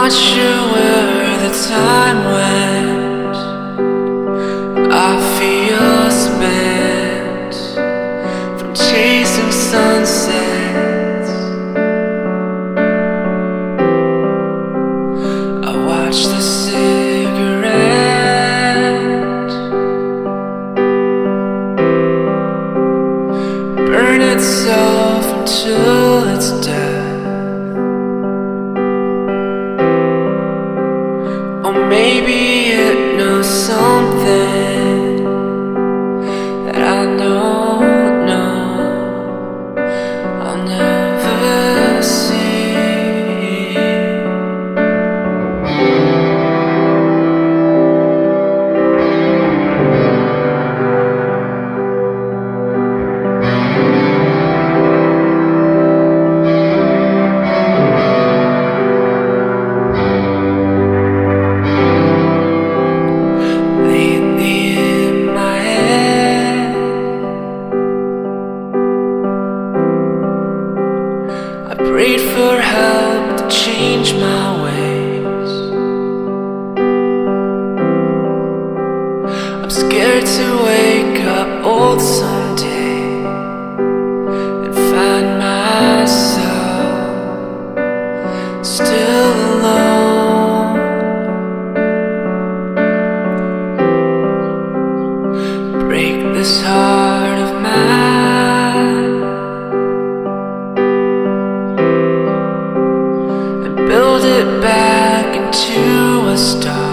not sure where the time went. I feel spent from chasing sunsets. I watch the cigarette burn itself until it's dead. Or maybe it knows something that I don't know. I'll never see. I prayed for help to change my ways. I'm scared to wake up old someday and find myself still alone. Break this heart of mine, build it back into a star.